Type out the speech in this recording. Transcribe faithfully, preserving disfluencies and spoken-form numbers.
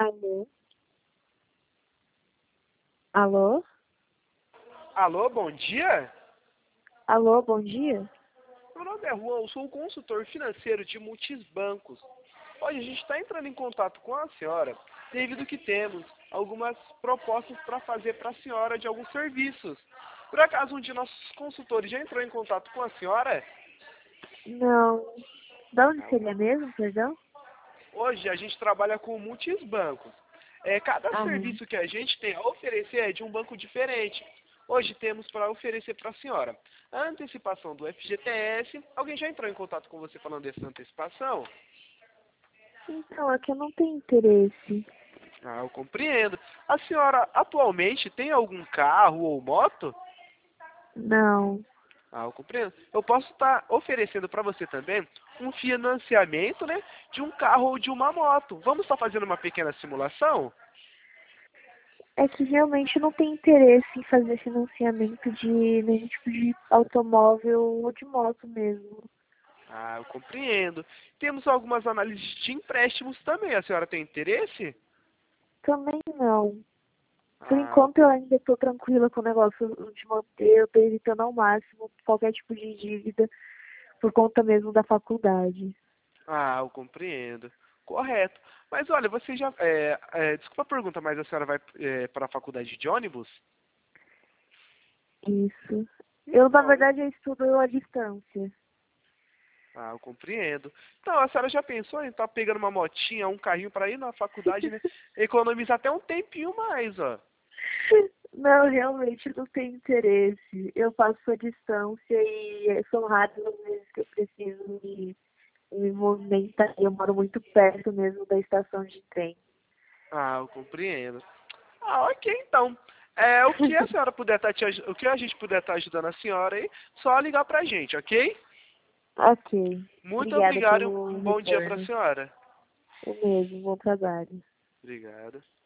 Alô? Alô? Alô, bom dia? Alô, bom dia? Meu nome é Juan, eu sou o consultor financeiro de muitos bancos. Hoje a gente está entrando em contato com a senhora devido que temos algumas propostas para fazer para a senhora de alguns serviços. Por acaso um de nossos consultores já entrou em contato com a senhora? Não. Da onde seria mesmo, perdão? Hoje a gente trabalha com muitos bancos. É, cada Ah, serviço que a gente tem a oferecer é de um banco diferente. Hoje temos para oferecer para a senhora a antecipação do F G T S. Alguém já entrou em contato com você falando dessa antecipação? então, aqui eu não tenho interesse. Ah, eu compreendo. A senhora atualmente tem algum carro ou moto? Não. Ah, eu compreendo. Eu posso estar oferecendo para você também um financiamento, né, de um carro ou de uma moto. Vamos estar fazendo uma pequena simulação? É que realmente não tenho interesse em fazer financiamento de nenhum tipo de automóvel ou de moto mesmo. Ah, eu compreendo. Temos algumas análises de empréstimos também. A senhora tem interesse? Também não. Por Ah, eu enquanto eu com- ainda estou tranquila com o negócio de manter, eu estou evitando ao máximo qualquer tipo de dívida por conta mesmo da faculdade. ah, eu compreendo. Correto. Mas olha, você já. É, é, desculpa a pergunta, mas a senhora vai é, para a faculdade de ônibus? Isso. Eu, na Então, né? verdade, eu estudo à distância. Ah, eu compreendo. Então, a senhora já pensou em estar pegando uma motinha, um carrinho para ir na faculdade, né? Economizar até um tempinho mais, ó. Não, realmente não tenho interesse. Eu faço à distância e são raras as vezes que eu preciso me, me movimentar. Eu moro muito perto mesmo da estação de trem. Ah, eu compreendo. Ah, ok, então. É, o que a senhora puder estar te, aj- o que a gente puder estar ajudando a senhora aí, só ligar pra gente, ok? Ok. Muito Obrigada obrigado e pelo um bom dia pra retorno. senhora. O mesmo, bom trabalho. Obrigado.